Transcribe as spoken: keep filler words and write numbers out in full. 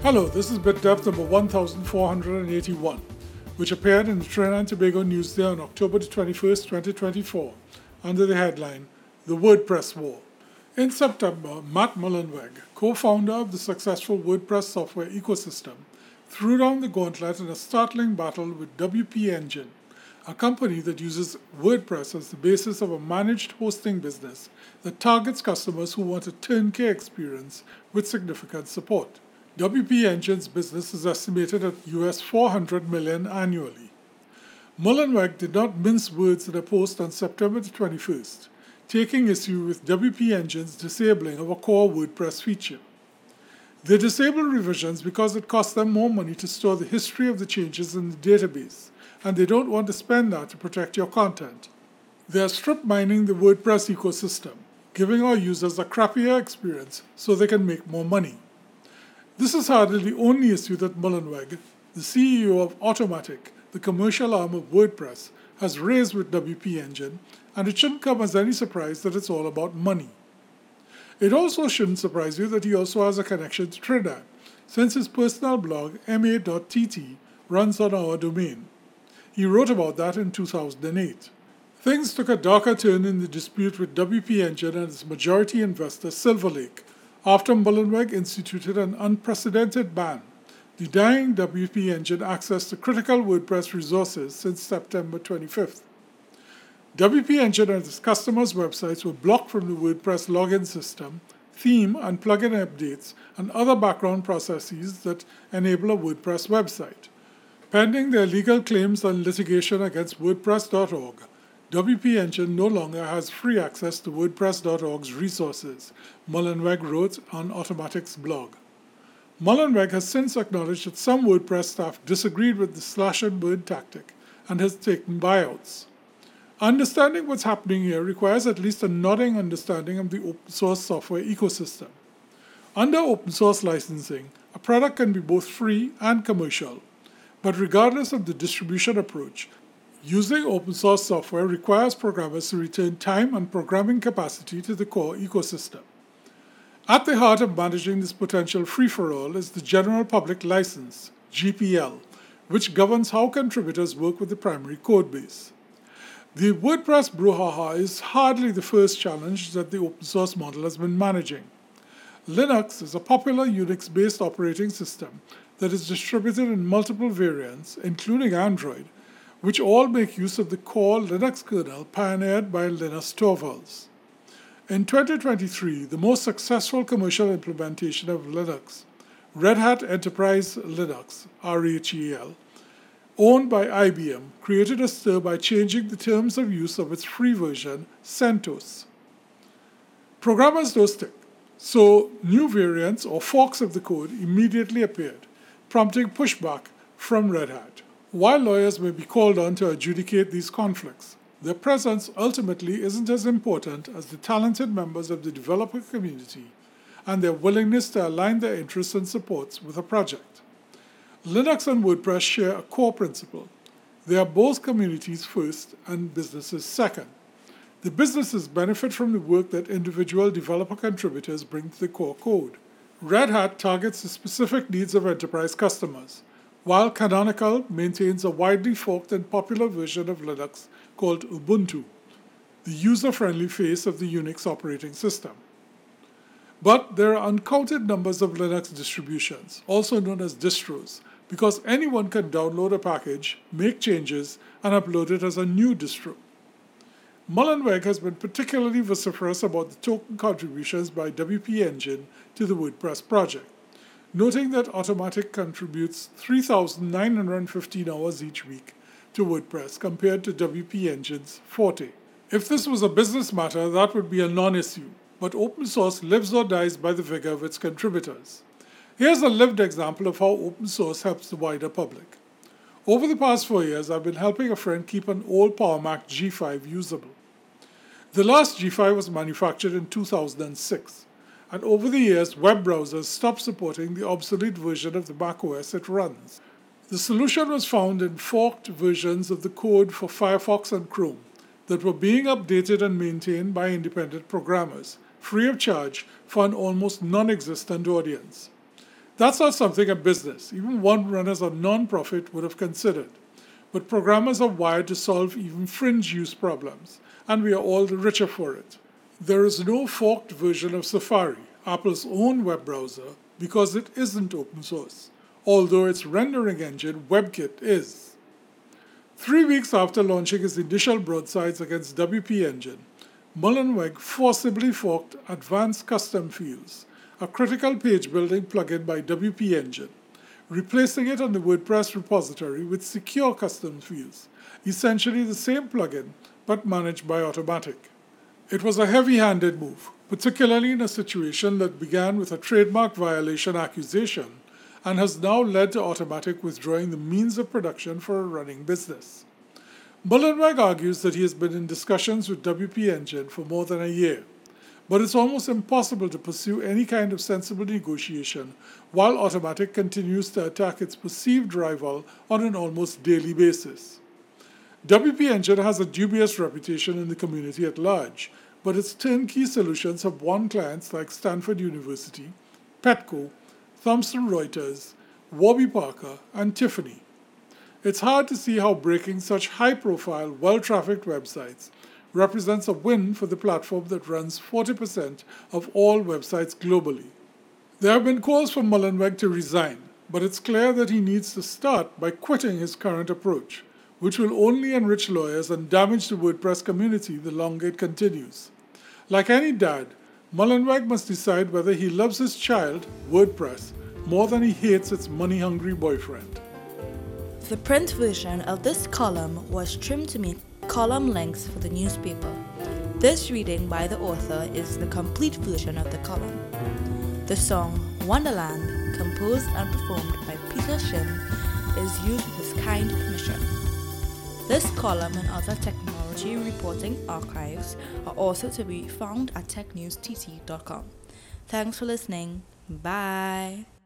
Hello, this is BitDev number one thousand four hundred eighty-one, which appeared in the Trinidad and Tobago Newsday on October twenty-first, twenty twenty-four, under the headline, The WordPress War. In September, Matt Mullenweg, co-founder of the successful WordPress software ecosystem, threw down the gauntlet in a startling battle with W P Engine, a company that uses WordPress as the basis of a managed hosting business that targets customers who want a turnkey experience with significant support. W P Engine's business is estimated at U S four hundred million dollars annually. Mullenweg did not mince words in a post on September twenty-first, taking issue with W P Engine's disabling of a core WordPress feature. They disabled revisions because it cost them more money to store the history of the changes in the database, and they don't want to spend that to protect your content. They are strip mining the WordPress ecosystem, giving our users a crappier experience so they can make more money. This is hardly the only issue that Mullenweg, the C E O of Automattic, the commercial arm of WordPress, has raised with W P Engine, and it shouldn't come as any surprise that it's all about money. It also shouldn't surprise you that he also has a connection to Trinidad, since his personal blog M A dot T T runs on our domain. He wrote about that in two thousand eight. Things took a darker turn in the dispute with W P Engine and its majority investor Silver Lake, after Mullenweg instituted an unprecedented ban, denying W P Engine access to critical WordPress resources since September twenty-fifth. W P Engine and its customers' websites were blocked from the WordPress login system, theme and plugin updates, and other background processes that enable a WordPress website. Pending their legal claims and litigation against WordPress dot org, W P Engine no longer has free access to WordPress dot org's resources, Mullenweg wrote on Automattic's blog. Mullenweg has since acknowledged that some WordPress staff disagreed with the slash and burn tactic and has taken buyouts. Understanding what's happening here requires at least a nodding understanding of the open source software ecosystem. Under open source licensing, a product can be both free and commercial, but regardless of the distribution approach, using open source software requires programmers to return time and programming capacity to the core ecosystem. At the heart of managing this potential free-for-all is the General Public License, G P L, which governs how contributors work with the primary codebase. The WordPress brouhaha is hardly the first challenge that the open source model has been managing. Linux is a popular Unix-based operating system that is distributed in multiple variants, including Android, which all make use of the core Linux kernel pioneered by Linus Torvalds. In twenty twenty-three, the most successful commercial implementation of Linux, Red Hat Enterprise Linux, R H E L, owned by I B M, created a stir by changing the terms of use of its free version, CentOS. Programmers don't stick, so new variants or forks of the code immediately appeared, prompting pushback from Red Hat. While lawyers may be called on to adjudicate these conflicts, their presence ultimately isn't as important as the talented members of the developer community and their willingness to align their interests and supports with a project. Linux and WordPress share a core principle. They are both communities first and businesses second. The businesses benefit from the work that individual developer contributors bring to the core code. Red Hat targets the specific needs of enterprise customers, while Canonical maintains a widely forked and popular version of Linux called Ubuntu, the user-friendly face of the Unix operating system. But there are uncounted numbers of Linux distributions, also known as distros, because anyone can download a package, make changes, and upload it as a new distro. Mullenweg has been particularly vociferous about the token contributions by W P Engine to the WordPress project, noting that Automattic contributes three thousand nine hundred fifteen hours each week to WordPress compared to W P Engine's forty. If this was a business matter, that would be a non-issue, but open source lives or dies by the vigor of its contributors. Here's a lived example of how open source helps the wider public. Over the past four years, I've been helping a friend keep an old PowerMac G five usable. The last G five was manufactured in two thousand six, and over the years, web browsers stopped supporting the obsolete version of the macOS it runs. The solution was found in forked versions of the code for Firefox and Chrome that were being updated and maintained by independent programmers, free of charge for an almost non-existent audience. That's not something a business, even one run as a non-profit, would have considered. But programmers are wired to solve even fringe use problems, and we are all the richer for it. There is no forked version of Safari, Apple's own web browser, because it isn't open source, although its rendering engine, WebKit, is. Three weeks after launching his initial broadsides against W P Engine, Mullenweg forcibly forked Advanced Custom Fields, a critical page-building plugin by W P Engine, replacing it on the WordPress repository with Secure Custom Fields, essentially the same plugin but managed by Automattic. It was a heavy-handed move, particularly in a situation that began with a trademark violation accusation and has now led to Automattic withdrawing the means of production for a running business. Mullenweg argues that he has been in discussions with W P Engine for more than a year, but it's almost impossible to pursue any kind of sensible negotiation while Automattic continues to attack its perceived rival on an almost daily basis. W P Engine has a dubious reputation in the community at large, but its turnkey solutions have won clients like Stanford University, Petco, Thomson Reuters, Warby Parker, and Tiffany. It's hard to see how breaking such high-profile, well-trafficked websites represents a win for the platform that runs forty percent of all websites globally. There have been calls for Mullenweg to resign, but it's clear that he needs to start by quitting his current approach, which will only enrich lawyers and damage the WordPress community the longer it continues. Like any dad, Mullenweg must decide whether he loves his child, WordPress, more than he hates its money-hungry boyfriend. The print version of this column was trimmed to make column lengths for the newspaper. This reading by the author is the complete version of the column. The song Wonderland, composed and performed by Peter Shim, is used with his kind permission. This column and other technology reporting archives are also to be found at tech news t t dot com. Thanks for listening. Bye.